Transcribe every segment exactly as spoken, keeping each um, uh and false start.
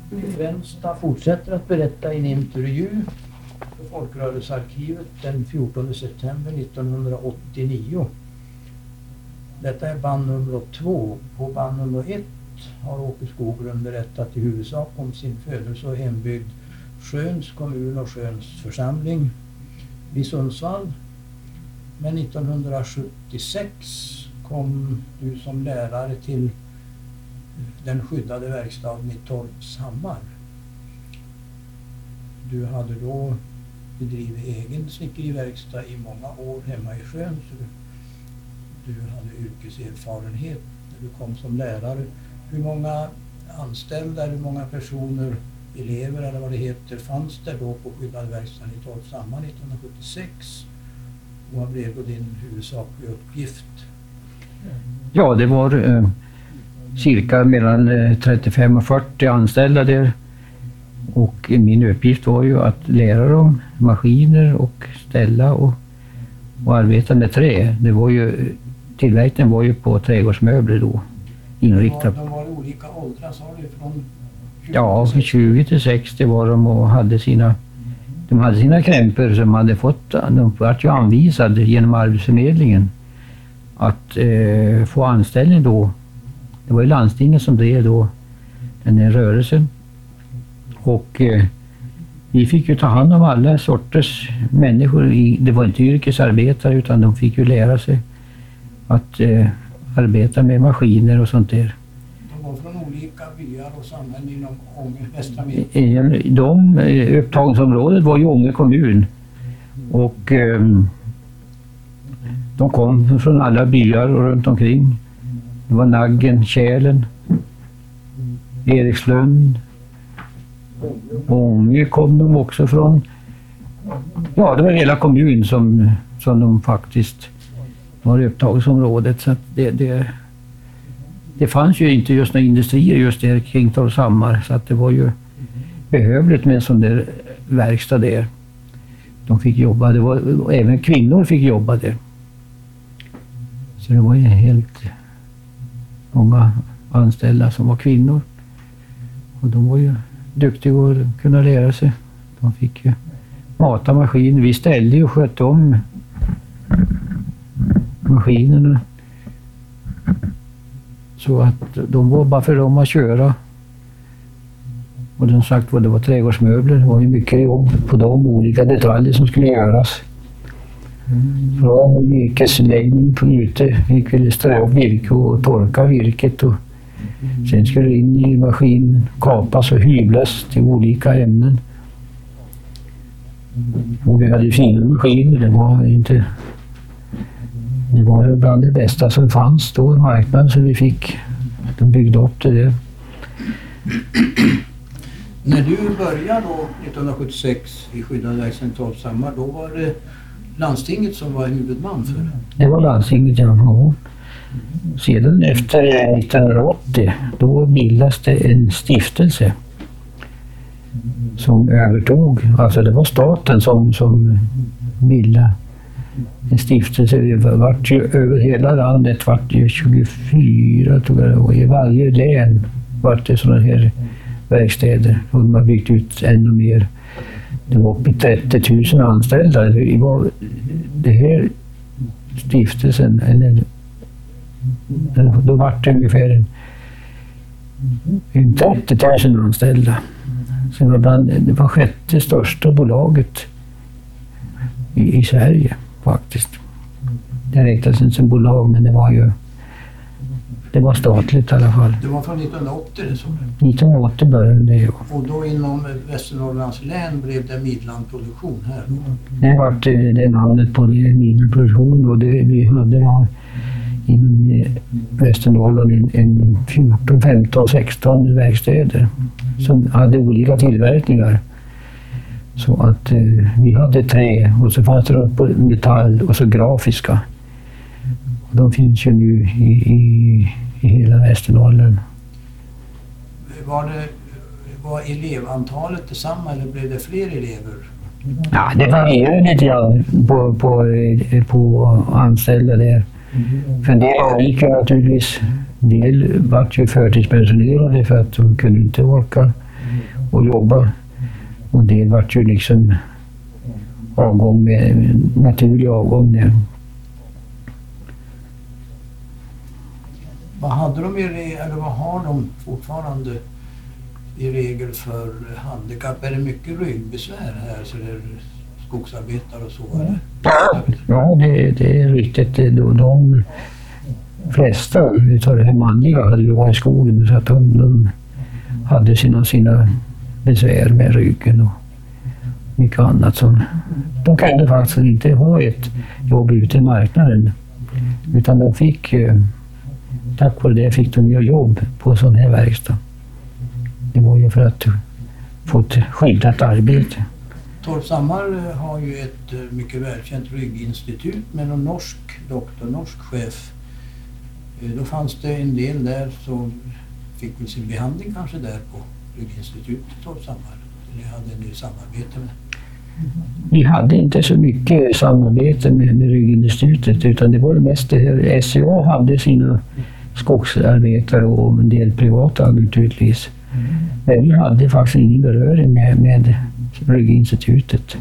Svensta fortsätter att berätta i en intervju för Folkrörelsearkivet den fjortonde september nittonhundraåttionio. Detta är band nummer två. På band nummer ett har Åke Skoglund berättat i huvudsak om sin födelse och hembygd Sjöns kommun och Sjöns församling vid Sundsvall. Men nittonhundrasjuttiosex kom du som lärare till den skyddade verkstaden i Torpshammar. Du hade då bedrivit egen snickeriverkstad i många år hemma i Sjön, så du hade yrkeserfarenhet när du kom som lärare. Hur många anställda, hur många personer, elever eller vad det heter, fanns det då på skyddade verkstaden i Torpshammar nittonhundrasjuttiosex? Och vad blev då din huvudsakliga uppgift? Ja, det var eh, cirka mellan eh, trettiofem och fyrtio anställda där. Och min uppgift var ju att lära dem maskiner och ställa och, och arbeta med trä. Det var ju, tillverkningen var ju på trädgårdsmöbler då inriktad. De var i olika åldrar, sa du, från ja, från tjugo till sextio var de och hade sina, de hade sina krämpor som hade fått, de var ju anvisade genom arbetsförmedlingen att eh, få anställning då. Det var ju landstinget som drev då den här rörelsen. Och eh, vi fick ju ta hand om alla sorters människor. I, det var inte yrkesarbetare utan de fick ju lära sig att eh, arbeta med maskiner och sånt där. De var från olika byar och samhällen inom Ånge, Västra Medelpad. De upptagningsområdet var ju Ånge kommun. Och eh, de kom från alla byar och runt omkring. Det var Naggen, Kälen, Erikslund. Ånge kom de också från. Ja, det var hela kommun som, som de faktiskt var upptagningsområdet. Så att det, det, det fanns ju inte just några industrier just där kring Torpshammar, så att det var ju behövligt med en sån där verkstad där. De fick jobba, det var, även kvinnor fick jobba där. Så det var ju helt många anställda som var kvinnor. Och de var ju duktiga att kunna lära sig. De fick ju mata maskiner. Vi ställde ju och skötte om maskinerna. Så att de var bara för dem att köra. Och som sagt var det var trädgårdsmöbler. Det var ju mycket jobb på de olika detaljer som skulle göras. Från virkesläggning på ute. Vi skulle strö upp virke och torka virket. Och sen skulle det in i maskinen, kapas och hyvlas till olika ämnen. Och vi hade fina maskiner. Det var inte... Det var bland det bästa som fanns då i marknaden, så vi fick... De byggde upp det där. När du började då nittonhundrasjuttiosex i skyddade verkstaden i Torpshammar, då var det landstinget som var huvudman för det? Det var landstinget, ja. Sedan efter nittonhundraåttio då bildas det en stiftelse som övertog, alltså det var staten som, som bildade en stiftelse. Det vart ju över hela landet, vart ju tjugofyra tror jag, och i varje län vart det sådana här verkstäder och de har byggt ut ännu mer. Det var uppe i trettio tusen anställda. Det var det här stiftelsen, eller då var det ungefär en, en trettio tusen anställda. Så det var, bland, det var sjätte största bolaget i, i Sverige faktiskt. Det räknas inte som bolag, men det var ju det var statligt i alla fall. Det var från nittonhundraåttio det som nittonhundraåttio började det. Ja. Och då inom Västernorrlands län blev det Midlandproduktion här då? Det var det, det namnet på det, Midlandproduktion, och det vi hade var i Västernorrland en, en fjorton, femton, sexton verkstäder som hade olika tillverkningar. Så att eh, vi hade tre och så fanns det på metall och så grafiska. Och de finns ju nu i, i, i hela Västernorrland. Var, det, var elevantalet detsamma eller blev det fler elever? Ja, det varierade lite grann på, på, på anställda där. För en del gick ju naturligtvis, en del var ju förtidspensionerade för att de kunde inte orka och jobba. Och det var ju liksom avgång med naturlig avgång där. Vad hade de i re- eller vad har de fortfarande i regel för handikapp? Är det mycket ryggbesvär här så det är skogsarbetare och så? Eller? Ja, det, det är riktigt. De, de flesta utav det här manliga hade ju varit i skogen så att de, de hade sina, sina besvär med ryggen och mycket annat. Som, de kunde faktiskt inte ha ett jobb ute i marknaden utan de fick, tack vare det fick de ju jobb på sån här verkstad. Det var ju för att få ett skyddat arbete. Torpshammar har ju ett mycket välkänt rygginstitut med en norsk doktor, norsk chef. Då fanns det en del där som fick väl sin behandling kanske där på rygginstitutet i Torpshammar. Ni hade en del samarbete med. Vi hade inte så mycket samarbete med, med rygginstitutet utan det var mest det här. S C A hade sina skogsarbetare och en del privata naturligtvis. Men vi hade faktiskt ingen beröring med, med rygginstitutet.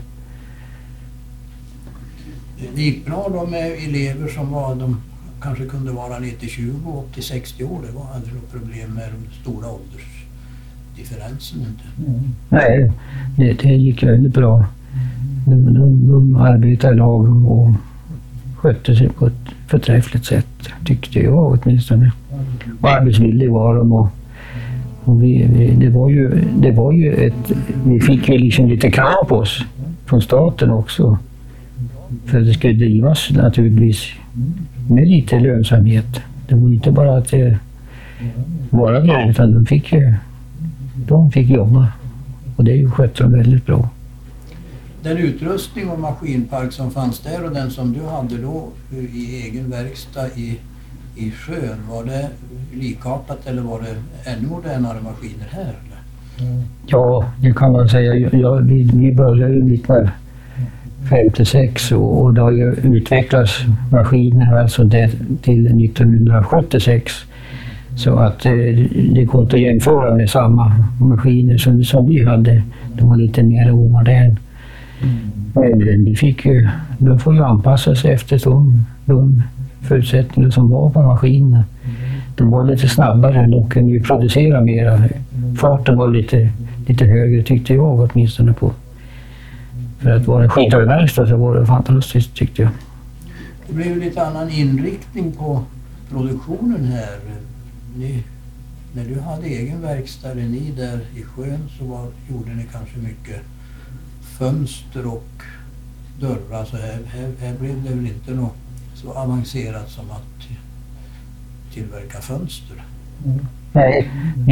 Det gick bra då med elever som var, de kanske kunde vara ner till tjugo och upp till sextio år. Det var aldrig något problem med de stora åldersdifferensen inte. Mm. Nej, det, det gick väldigt bra. De, de, de arbetade i lag och skötte sig på ett förträffligt sätt, tyckte jag åtminstone. Och arbetsvillig var de och Och vi, vi, det, var ju, det var ju ett, vi fick ju liksom lite krav på oss från staten också. För att det skulle drivas naturligtvis med lite lönsamhet. Det var inte bara att det var det, utan de fick, de fick jobba. Och det skötte de väldigt bra. Den utrustning och maskinpark som fanns där och den som du hade då i egen verkstad i i sjön, var det likartat eller var det ännu modernare maskiner här? Eller? Mm. Ja, det kan man säga. Ja, vi, vi började ju nittonhundrafemtiosex och, och det har ju utvecklats maskiner alltså det, till nittonhundrasjuttiosex. Så att eh, det går inte att jämföra med samma maskiner som, som vi hade. De var lite mer omodern. Mm. Men vi fick ju, de får ju anpassa sig efter de, de förutsättningar som var på maskinerna. De var lite snabbare och kunde ju producera mera. Farten var lite, lite högre tyckte jag åtminstone på. För att vara en skidverkstad så var det fantastiskt tyckte jag. Det blev lite annan inriktning på produktionen här. Ni, när du hade egen verkstad, ni där i sjön så var, gjorde ni kanske mycket fönster och dörrar. Så här, här, här blev det väl inte något så avancerat som att tillverka fönster. Mm. Nej,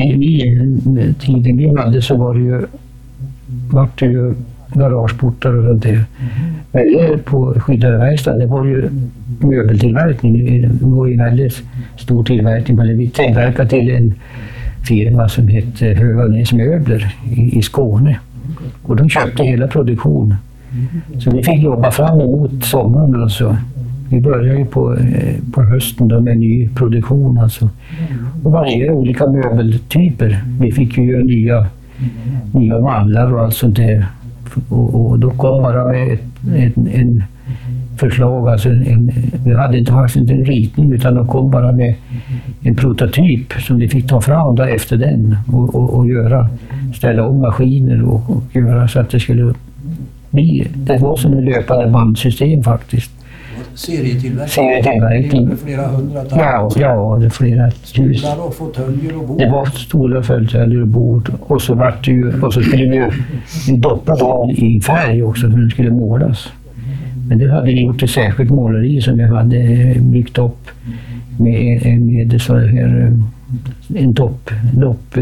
i tiden vi hade så var det ju, var det ju garageportar och sånt där. Men på skyddarverkstaden det var ju möbeltillverkning. Det var ju väldigt stor tillverkning. Men vi tillverkade till en firma som hette Höganäs Möbler i, i Skåne. Och de köpte hela produktionen. Så vi fick jobba fram emot sommaren och så. Vi började ju på, på hösten då med ny produktion alltså. Och varje olika möbeltyper. Vi fick ju göra nya, nya vallar och allt sånt där. Och, och då kom bara ett, ett, en förslag, alltså en, vi hade inte haft en ritning utan de kom bara med en prototyp som vi fick ta fram där efter den och, och, och göra, ställa om maskiner och, och göra så att det skulle bli, det var som en löpande bandsystem faktiskt. Serietillverkning. Serietillverkning. Flera hundra ja, ja, det är flera tusen. Stolar och fåtöljer och bord. Det var stora fåtöljer och bord. Och så var det ju, och så skulle vi, vi doppa dem i färg också för att det skulle målas. Men det hade vi gjort ett särskilt måleri som vi hade byggt upp med, med så här, en dopp, dopp,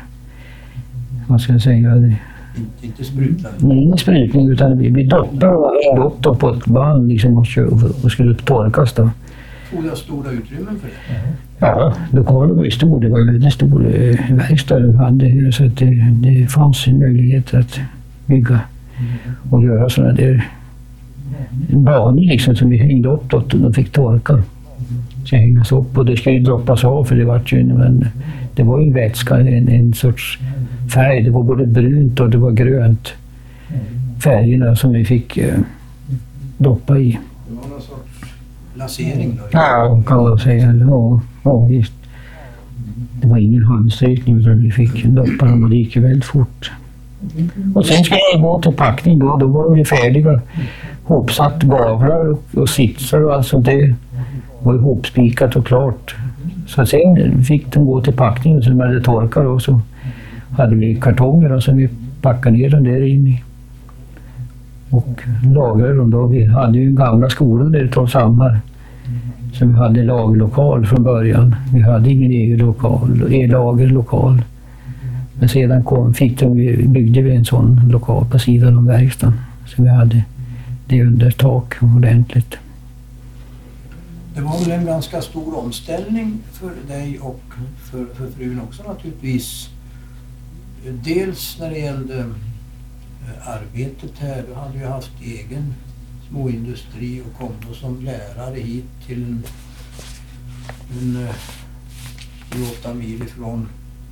vad ska jag säga? Inte sprutning? Nej, ingen sprutning utan vi, vi doppade och doppade på ett band liksom och, och skulle torkas då. Tog jag stora utrymmen för det? Ja, lokalen var ju stor. Det var en väldigt stor eh, verkstad de hade så att det, det fanns en möjlighet att bygga och göra sådana där banor liksom som vi hängde upp och de fick torka. ska hängas upp och det ska ju droppas av för det var ju, men det var ju vätska, en, en sorts färg, det var både brunt och det var grönt färgerna som vi fick eh, doppa i. Det var någon sorts lasering då? Ja, kan man säga. Ja, ja visst. Det var ingen handsträckning utan vi fick doppa dem och det gick väldigt fort. Och sen skulle jag gå till packning då, då var vi färdiga. Hopsatt gavlar och, och sitsar och alltså det var ju hopspikat och klart. Så sen fick de gå till packningen som hade torkat och så hade vi kartonger och så vi packade ner dem där inne. Och lagrade dem då. Vi hade ju gamla skolan där i Torpshammar. Så vi hade lagerlokal från början. Vi hade ingen egen lokal, egen lagerlokal. Men sedan kom, fick de, byggde vi en sån lokal på sidan om verkstaden. Så vi hade det under tak ordentligt. Det var väl en ganska stor omställning för dig och för, för frun också naturligtvis. Dels när det gällde arbetet här, du hade ju haft egen småindustri och kom då som lärare hit till en, en åtta mil ifrån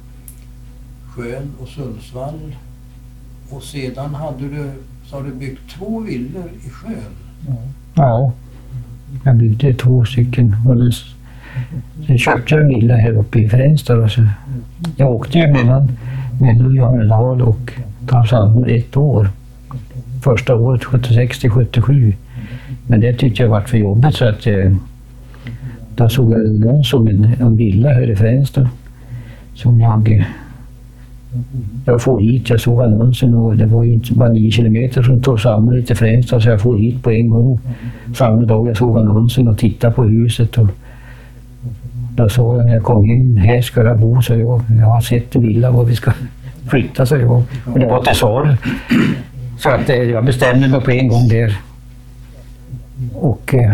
Sjön och Sundsvall. Och sedan hade du, så har du byggt två villor i Sjön. Ja, jag byggde två stycken. Och det, sen köpte jag en villa här uppe i Fränsta. Och så, jag åkte ju mellan, mellan Johannedal och Torpshammar ett år. Första året sjuttiosex till sjuttiosju. Men det tyckte jag var för jobbigt så att eh, då såg jag någon som en, en villa här i Fränsta. Som jag, jag får hit, jag såg annonsen och det var ju inte bara nio kilometer från Torpshammar till Fränsta så jag får hit på en gång. Samma dag jag såg annonsen och tittade på huset och då såg jag när jag kom in, här ska jag bo så jag, jag har sett en villa var vi ska flytta så jag och det var till salu. Så att eh, jag bestämde mig på en gång där. Och eh,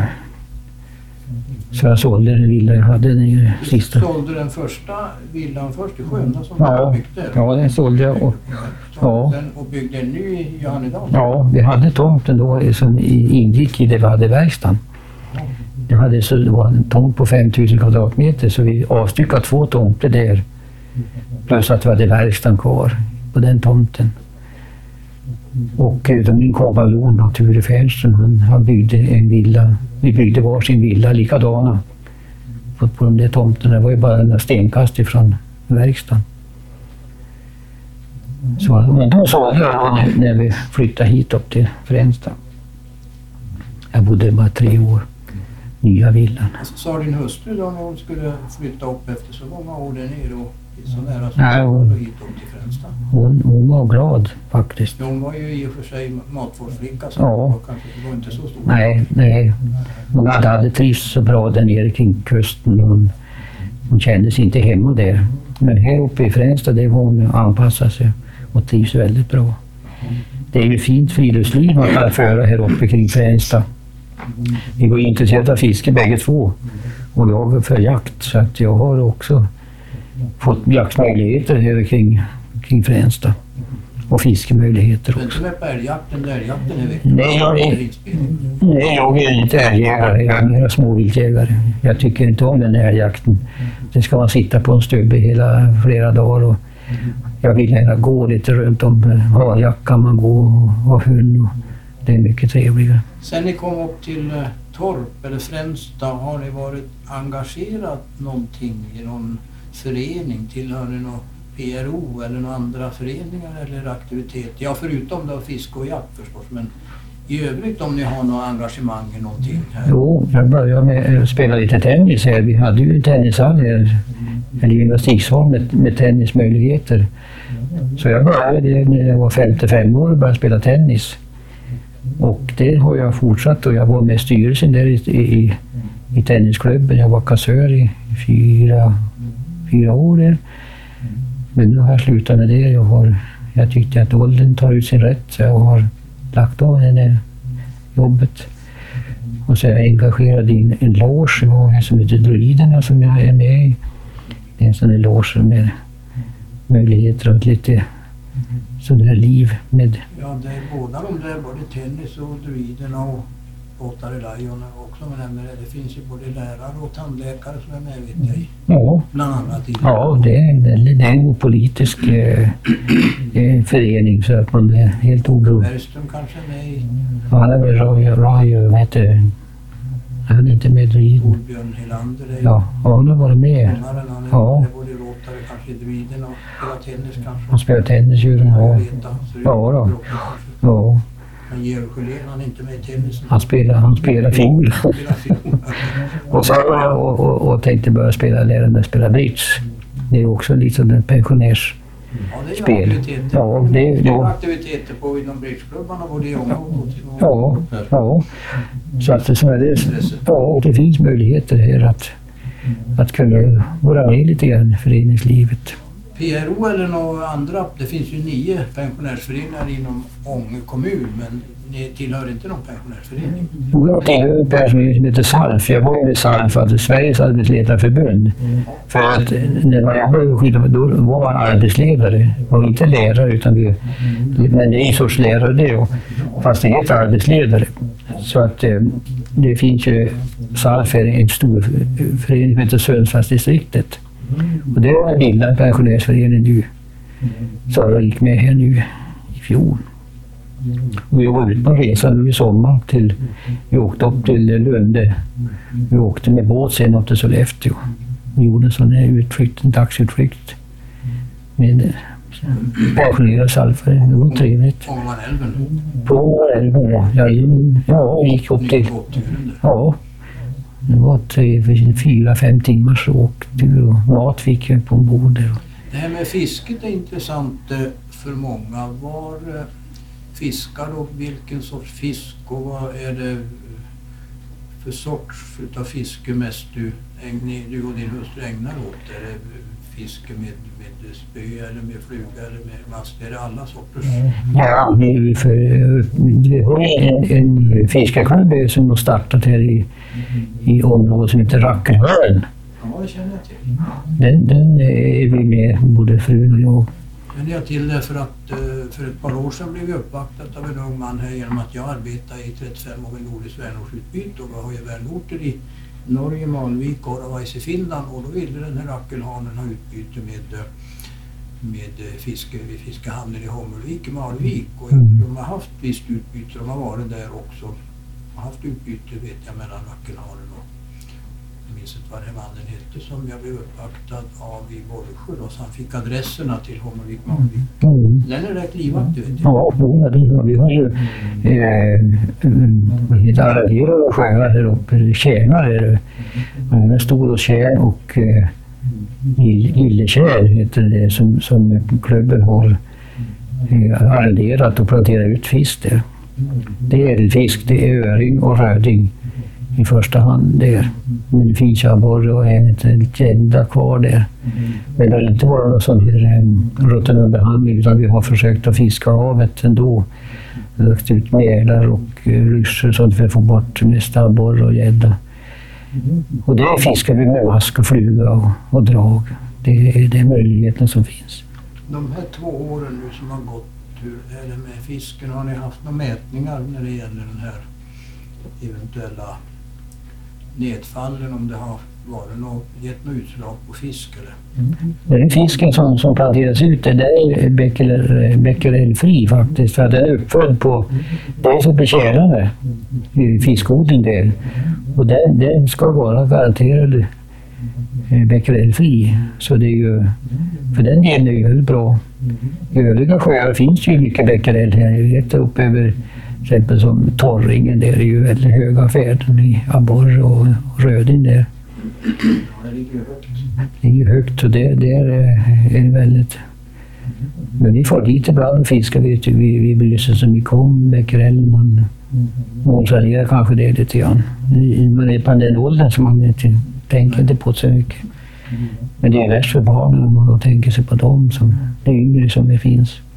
så jag sålde den villa jag hade den sista. Du sålde den första villan först i Sjön som ja, du byggde? Ja, den sålde jag. Och, ja. Den och byggde en ny i Johannedal? Ja, vi hade tomten då som ingick i det vi hade verkstaden. Det, hade, så det var en tomt på fem tusen kvadratmeter så vi avstyckade två tomter där. Plus att vi hade verkstaden kvar på den tomten. Och då min kompanjon då, Ture Fernström, han, han byggde en villa. Vi byggde varsin villa likadana på, på de där tomterna. Det var ju bara en stenkast ifrån verkstaden. Så, men då såg jag när, när vi flyttade hit upp till Fränsta. Jag bodde bara tre år. Nya villan. Alltså, sa din hustru då när hon skulle flytta upp efter så många år där nere och så nära så Nej, hon, hit upp till Fränsta? Hon, hon var glad faktiskt. Ja, hon var ju i och för sig matvårdsflicka så ja. det var kanske det var inte så stort. Nej, nej. Hon hade, hade trivts så bra där nere kring kusten. Hon, hon kände sig inte hemma där. Men här uppe i Fränsta det var hon anpassat sig och trivs väldigt bra. Det är ju fint friluftsliv man kan föra här uppe kring Fränsta. Vi var intresserade av fiske bägge två och jag för jakt så att jag har också fått jaktmöjligheter här kring, kring Fränsta och fiskemöjligheter också. Men du är på älgjakten, älgjakten är viktig. Nej, jag är, nej, jag är inte älgjägare, jag är mer småviltjägare. Jag tycker inte om den älgjakten. Det ska man sitta på en stubbe hela flera dagar och jag vill gärna gå lite runt om. Ha jakt kan man gå och ha hund och det är mycket trevligare. Sen ni kom upp till uh, Torp eller Fränsta, har ni varit engagerat någonting i någon förening? Tillhör ni någon P R O eller några andra föreningar eller aktiviteter? Ja, förutom då fiske och jakt förstås, men i övrigt om ni har något engagemang i någonting här? Jo, jag började med att spela lite tennis här. Vi hade ju en tennishall här, en gymnastiksal med, med tennismöjligheter. Så jag började när jag var femtiofem år och började spela tennis. Och det har jag fortsatt och jag var med i styrelsen där i, i, i tennisklubben. Jag var kassör i fyra, fyra år där. Men nu har jag slutat med det. Jag, har, jag tyckte att åldern tar ut sin rätt så jag har lagt av det där jobbet. Och så är jag engagerad i en, en loge som heter Druiderna som jag är med i. Det är en sån där loge med möjligheter att lite sådär liv med. Ja, det är båda de där, både tennis och druiderna och, båtar i Lion också, men det finns ju både lärare och tandläkare som är med, vet jag, i. Ja. Bland annat i. Ja, det är, det är en politisk eh, eh, förening så att man är helt oberoende. Bergström kanske är med i. Ja, han är väl Roy, Roy, vad heter det? Han är inte med i. Torbjörn Helander är ju. Ja, han har varit med. Han är Ja. både råtare, kanske i Druiden och spelar tennis kanske. Han spelar tennis ju. Ja, ja då. Ja. Men Georg Sjölén, han är inte med i tennisen. Han spelar, han spelar fiol. Spelar fiol. Och så har jag och, och, och tänkte börja spela, lära mig spela bridge. Det är också lite en pensionärs... Ja, det är ju Spel. aktiviteter. Ja, det är- det är ja. aktiviteter på inom bridgeklubbarna både i Ånge och och- Ja, ja. Så att det, så är det, ja, och det finns möjligheter här att, att kunna vara med lite grann i föreningslivet. P R O eller några andra, det finns ju nio pensionärsföreningar inom Ånge kommun, men ni tillhör inte någon pensionärsförening. Jag tillhör en person som heter SALF. Jag var ju i SALF, alltså Sveriges arbetsledarförbund. För att när jag var skidor, då var man arbetsledare och inte lärare, utan vi, men det är en sorts lärare det då, fast det heter arbetsledare. Så att eh, det finns ju SALF är en stor förening som heter Sundsvallsdistriktet. Och det är en lilla pensionärsförening nu. Så jag gick med här nu i fjol. Och vi var ute på resa nu i sommar till, vi åkte upp till Lunde. Vi åkte med båt sen upp till Sollefteå. Vi gjorde en sån här utflykt, en dagsutflykt. Med pensionerade salfare, det var trevligt. Ångermanälven. På Ångermanälven, ja. Ja, vi gick upp till, ja. Det var tre, fyra, fem timmars åktur och mat fick jag på ombord där. Det här med fisket är intressant eh, för många. Var eh, fiskar och vilken sorts fisk och vad är det för sorts utav fiske mest du, ägn- du och din hustru ägnar åt? Är det fiske med, med spö eller med fluga eller med mast? Är det alla sorters? Ja, vi, för, vi har en, en fiskarklubb som har startat här i, i området som heter Rackenhörn. Ja, det känner jag till. Den, den är vi med, både frun och jag. Men jag till det för att eh, för ett par år sedan blev jag uppvaktad av en ung man här genom att jag arbetar i trettiofem år med nordiskt vänortsutbyte och vi har ju vänorter i Norge, Malvik och Oravais i Finland och då ville den här Rackelhanen ha utbyte med, eh, med eh, fiske vid fiskehamnen i Hommelvik i Malvik och jag tror de har haft visst utbyte, de har varit där också. De har haft utbyte vet jag mellan Rackelhanen och jag minns inte vad den mannen hette som jag blev uppvaktad av i Borgsjö då, så han fick adresserna till Hommelvik, Malvik. Mm. Den är rätt livaktig vet jag. Ja, vi har ju eh, ett arrangerade sjöar här uppe, tjärnar är det. En stor tjärn och eh, Gillekärr heter det som, som klubben har eh, arrenderat och planterat ut fisk där. Det är fisk, det är öring och röding i första hand där. Men det finns abborre och en gädda kvar där. Men det har inte varit någon sån här rutinbehandling utan vi har försökt att fiska havet ändå. Lagt ut mälar och ryssor så att vi får bort mest abborre och gädda. Och det fiskar vi med mask och fluga och, och drag. Det är det möjligheten som finns. De här två åren nu som har gått, hur är det med fisken? Har ni haft några mätningar när det gäller den här eventuella nedfallen, om det har varit något, gett något utslag på fisk eller? Den fisken som, som planteras ut, det är becquerel, becquerelfri faktiskt, för den är uppfödd på, det är så betjänande i fiskodling där. Och den, den ska vara garanterad becquerelfri, så det är ju, för den delen är ju väldigt bra. I övriga sjöar finns ju mycket becquerel här, jag vet upp över till exempel som Torringen, där är ju väldigt höga värden i abborre och, och röding där. Ja, det ligger ju högt. Det är ju högt och det, det är, är väldigt... Men vi får dit ibland fiskar, vet du, vi, vi belyser så mycket om becquerel, man nonchalerar kanske det lite grann. Man är på den åldern som man inte tänker inte på så mycket. Men det är värst för barnen om man tänker sig på dem, som det yngre som det finns.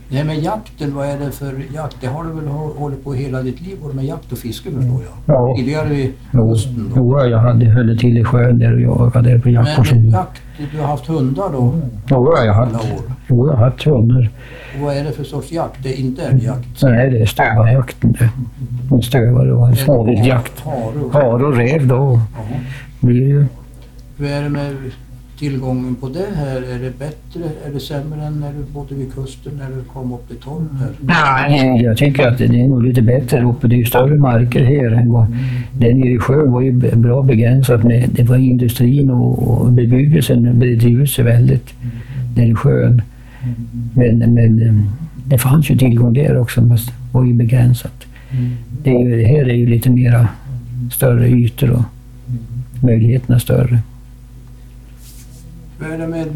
Det här med jakten, vad är det för jakt? Det har du väl hållit på hela ditt liv, både med jakt och fiske förstår jag? Ja. Tidigare vid Jo, kusten då? jo, jag hade höll till i sjön där och jagade där på jakt på Men sommaren. jakt, du har haft hundar då? Jo, jag har haft, jo, jag har haft hundar. Och vad är det för sorts jakt? Det är inte älgjakt? Nej, det är stövarjakten. Det. En stövare och en småviltjakt. Hare och... Har och räv då. Jaha. Blir ju. Hur är det med tillgången på det här? Är det bättre, är det sämre än när du bodde vid kusten, när du kom upp till torp här? Nej, jag tycker att det är nog lite bättre uppe. Det är ju större marker här än vad den i sjön var ju bra begränsat med. Det var industrin och bebyggelsen bedrivs sig väldigt där i sjön. Men, men det fanns ju tillgång där också, men det var ju begränsat. Det, är ju, här är ju lite mera större ytor och möjligheterna större. Hur är det med,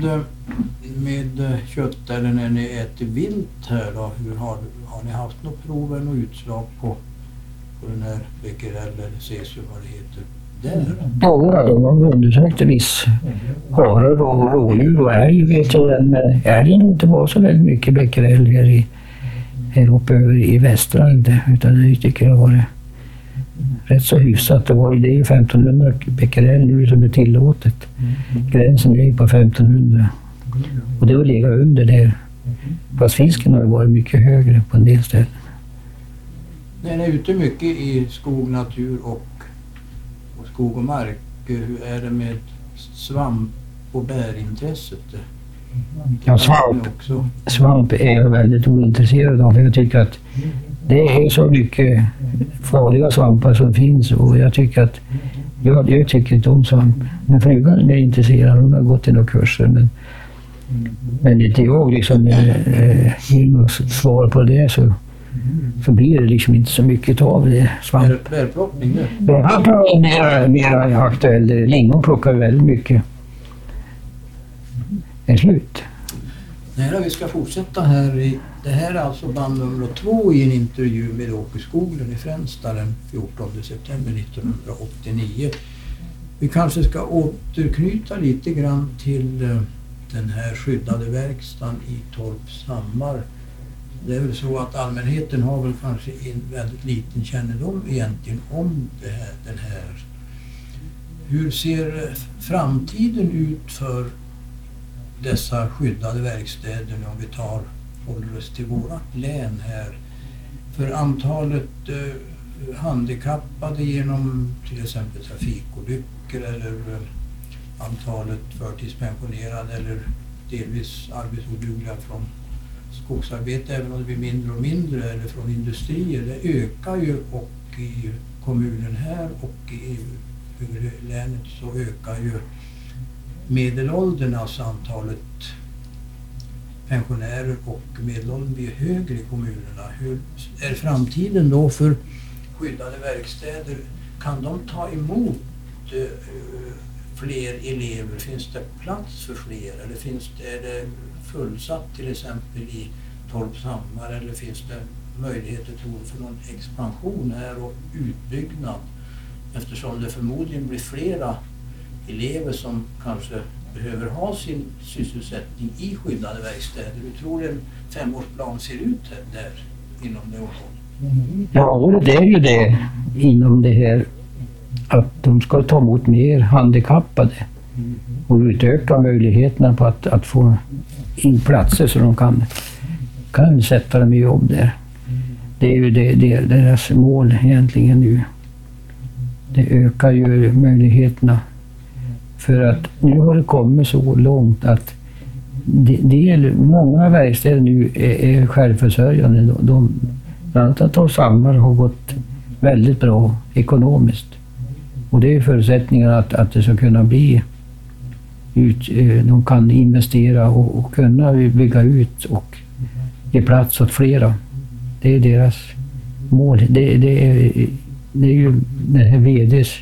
med kött eller när ni äter vilt här då? Hur har, har ni haft något prov eller något utslag på, på den här becquerel eller cesium vad det heter? Där? Ja, de har undersökt viss harar och rådjur och älg vet jag, men älgen inte var så väldigt mycket becquerel här, i, här uppe över i västra inte, utan det tycker jag var det rätt så hyfsat. Det var det är femtonhundra becquerel nu som är tillåtet. Gränsen är på femtonhundra. Och det var legat under där. Fast fisken har varit mycket högre på en del ställen. När ni är ute mycket i skog, natur och, och skog och mark, hur är det med svamp och bärintresset? Ja, svamp, svamp är jag väldigt ointresserad av. Jag tycker att det är så mycket farliga svampar som finns och jag tycker att jag, jag tycker inte om svamp. Men frugan är intresserad, hon har gått i några kurser men, men inte jag liksom äh, ger något svar på det så, så blir det liksom inte så mycket av det svamp. Är det bärplockning nu? Bärplockning är mer, mer aktuell. Lingon plockar väldigt mycket. Det är slut. Nej då, vi ska fortsätta här. I, det här är alltså band nummer två i en intervju med Åke Skoglund i Fränsta den fjortonde september nittonhundraåttionio. Vi kanske ska återknyta lite grann till uh, den här skyddade verkstaden i Torpshammar. Det är väl så att allmänheten har väl kanske en väldigt liten kännedom egentligen om det här, den här. Hur ser framtiden ut för dessa skyddade verkstäder om vi tar håller oss till vårat län här? För antalet eh, handikappade genom till exempel trafikolyckor eller eh, antalet förtidspensionerade eller delvis arbetsodugliga från skogsarbete, även om det blir mindre och mindre, eller från industrier, det ökar ju, och i kommunen här och i huvudlänet så ökar ju medelåldern, alltså antalet pensionärer, och medelåldern blir högre i kommunerna. Hur är framtiden då för skyddade verkstäder? Kan de ta emot uh, fler elever? Finns det plats för fler? Eller finns det, är det fullsatt till exempel i Torpshammar? Eller finns det möjligheter för någon expansion här och utbyggnad? Eftersom det förmodligen blir flera elever som kanske behöver ha sin sysselsättning i skyddade verkstäder. Hur tror en femårsplan ser ut där inom det området? Ja, det är ju det inom det här att de ska ta emot mer handikappade och utöka möjligheterna på att, att få in platser så de kan, kan sätta dem i jobb där. Det är ju det, det, deras mål egentligen nu. Det ökar ju möjligheterna. För att nu har det kommit så långt att del, många verkstäder nu är, är självförsörjande. De, de, bland annat att Torpshammar har gått väldigt bra ekonomiskt. Och det är förutsättningar att, att det ska kunna bli ut, de kan investera och, och kunna bygga ut och ge plats åt flera. Det är deras mål. Det, det, är, det är ju den här V D:s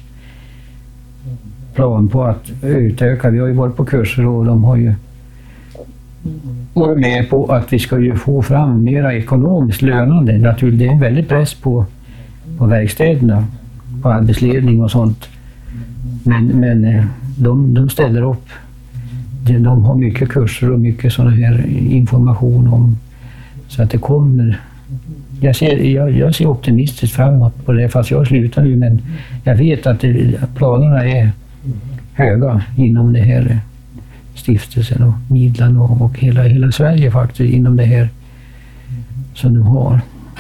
plan på att utöka. Vi har ju varit på kurser och de har ju varit med på att vi ska ju få fram mera ekonomiskt lönande. Naturligtvis det är en väldigt press på, på verkstäderna, på arbetsledning och sånt. Men, men de, de ställer upp. De, de har mycket kurser och mycket sådana här information om Så att det kommer. Jag ser, jag, jag ser optimistiskt framåt på det, fast jag slutar nu, men jag vet att, det, att planerna är höga inom det här stiftelsen och Midland och, och hela, hela Sverige faktiskt inom det här som de har.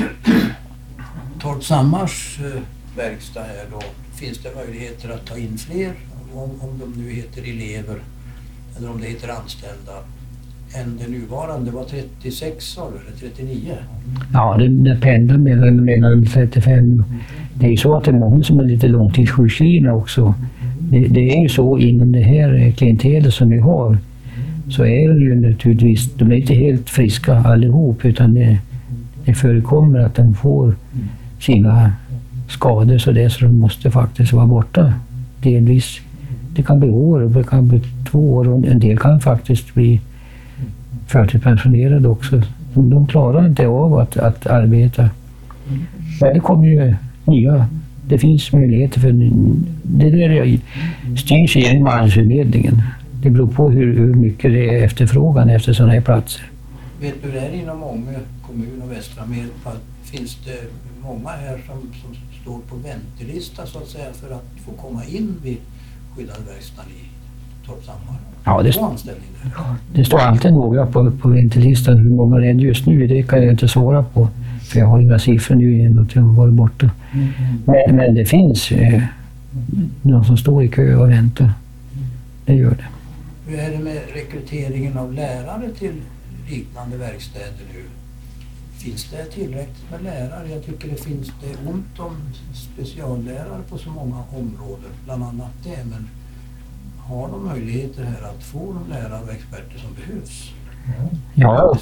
Torpshammars eh, verkstad här då, finns det möjligheter att ta in fler om, om de nu heter elever eller om det heter anställda än det nuvarande? Det var trettiosex år eller trettionio? Ja, det, det pendlar mellan, mellan trettiofem. Det är ju så att det är många som är lite långtidssjukskrivna också. Det, det är ju så inom det här klientelet som vi har, så är det ju naturligtvis, de är inte helt friska allihop, utan det, det förekommer att de får sina skador så det så de måste faktiskt vara borta delvis. Det kan bli år, det kan bli två år och en del kan faktiskt bli förtidspensionerade också. De klarar inte av att, att arbeta. Men det kommer ju nya, det finns möjligheter för det där styrs genom arbetsförmedlingen. Det beror på hur, hur mycket det är efterfrågan efter sådana här platser. Vet du, det är inom Ånge kommun och Västra Medelpad, finns det många här som, som står på väntelista så att säga för att få komma in vid skyddad verkstad i Torpshammar? Ja, det, ja, det står alltid några på, på väntelistan. Hur många det är just nu, det kan jag inte svara på. För jag har inga siffror nu igen och jag har varit borta. Men, men det finns eh, någon som står i kö och väntar. Det gör det. Hur är det med rekryteringen av lärare till liknande verkstäder nu? Finns det tillräckligt med lärare? Jag tycker det finns det ont om speciallärare på så många områden, bland annat det. Men har de möjligheter här att få de lärare och experter som behövs? Ja,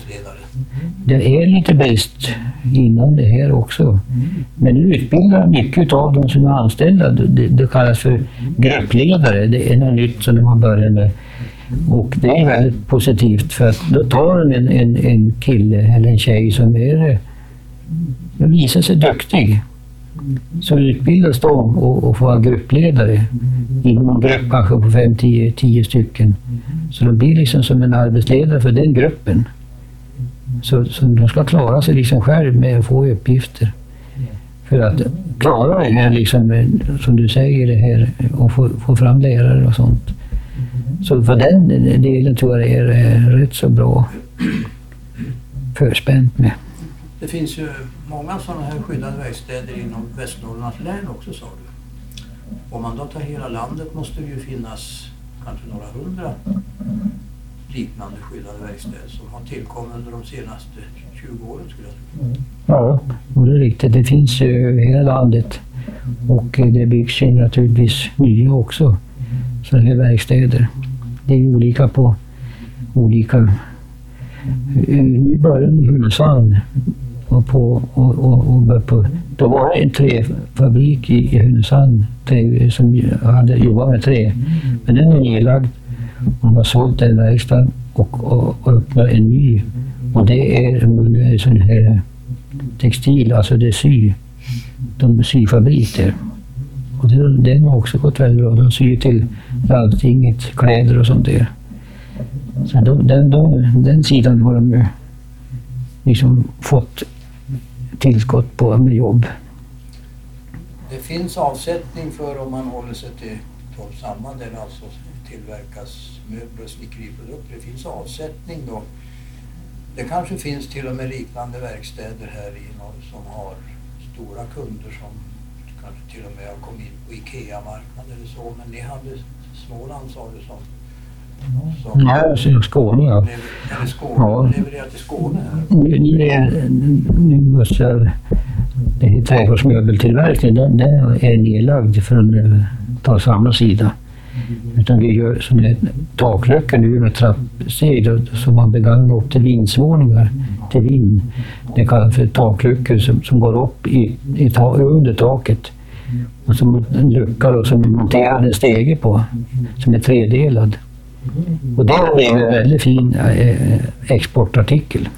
det är lite brist inom det här också. Men nu utbildar mycket av de som är anställda. Det, det kallas för gruppledare. Det är något nytt som de har börjat med. Och det är väldigt positivt, för att då tar de en, en, en kille eller en tjej som är, visar sig duktig. Så utbildas de och, och får vara gruppledare inom en grupp kanske på fem till tio stycken. Så de blir liksom som en arbetsledare för den gruppen. Så, så de ska klara sig liksom själv med att få uppgifter. För att klara det här liksom, som du säger det här, och få, få fram lärare och sånt. Så för den delen tror jag det är rätt så bra förspänt med. Det finns ju många sådana här skyddade verkstäder inom Västernorrlands län också, sa du. Om man då tar hela landet måste det ju finnas kanske några hundra liknande skyddade verkstäder som har tillkommit under de senaste tjugo åren, skulle jag tro. Ja, och det är riktigt. Det finns ju över hela landet och det byggs ju naturligtvis nya också, sådana här verkstäder. Det är olika på olika. I början i Hunnäshamn och på och, och, och på, då var det en träfabrik i, i Hunnäshamn som hade jobbat med trä, men den är nedlagd. Man har sålt den verkstaden och, och, och öppnat en ny, och det är en sån här textil, alltså det är sy, de syfabriker. Och det, den har också gått väldigt bra. De syr till landstinget, kläder och sånt där. Så de, den, de, den sidan har de ju liksom fått tillskott på med jobb. Det finns avsättning för, om man håller sig till Torpshammar där det alltså tillverkas möbler och snickeriprodukter. Det finns avsättning då. Det kanske finns till och med liknande verkstäder här i norr som har stora kunder som kanske till och med har kommit in på Ikea-marknaden eller så. Men ni hade Småland, sa du, som... som ja, så Skåne, ja. Eller Skåne, ja. Levererar till Skåne här. Nu, nu är nu måste jag... Det är trädgårdsmöbeltillverkning, den, den är nedlagd från Torpshammars sida. Utan vi gör som ett takluckor nu med trappsteg som man begagnar upp till vindsvåningar, till vind. Det kallas för takluckor som, som går upp i, i ta, under taket. Och som en lucka då, som monterar en stege på, som är tredelad. Och det är en väldigt fin eh, exportartikel.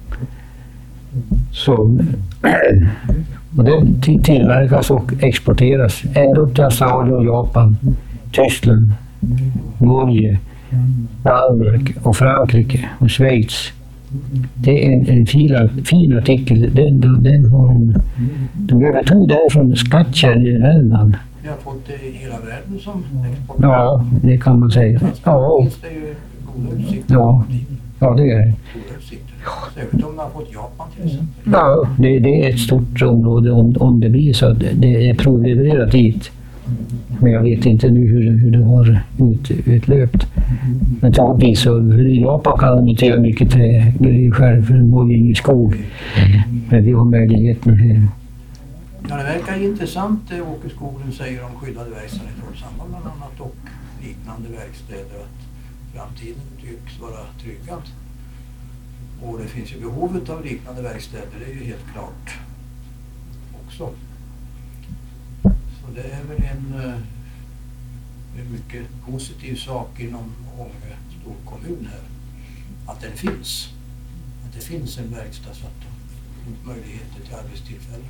Så, och det tillverkas och exporteras ända upp till Australien, Japan, Tyskland, Norge, Danmark och Frankrike och Schweiz Det är en, en fin, fin artikel. Den, den, den har hon, de övertog det från Skattkärr i Värmland. Vi har fått det i hela världen som export. Ja, det kan man säga. Ja, Finns det ju goda utsikter. ja, ja det är det. Goda utsikter. Särskilt om man har fått Japan till exempel. Ja, det, det är ett stort område om, om det blir så att det är provlevererat dit. Men jag vet inte nu hur, hur det har ut, utlöpt. Men troligtvis så i Japan kan de inte göra mycket trägrejer själv för de har ju ingen skog. Men vi har möjligheten här. Ja, det verkar intressant det Åke Skoglund säger om skyddade verkstäder i Torpshammar bland annat och liknande verkstäder, att framtiden tycks vara tryggad. Och det finns ju behovet av liknande verkstäder, det är ju helt klart också. Så det är väl en, en mycket positiv sak inom Ånge storkommun här, att den finns. Att det finns en verkstad så att det finns möjligheter till arbetstillfällen.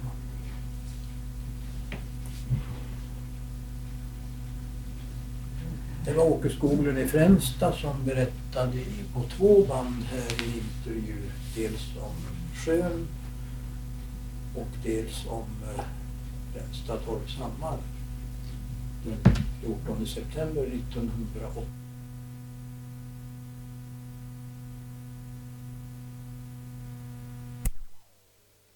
Det var Åke Skoglund i Fränsta som berättade på två band här i intervju. Dels om sjön och dels om Fränsta Torpshammar den fjortonde september nittonhundraåttio.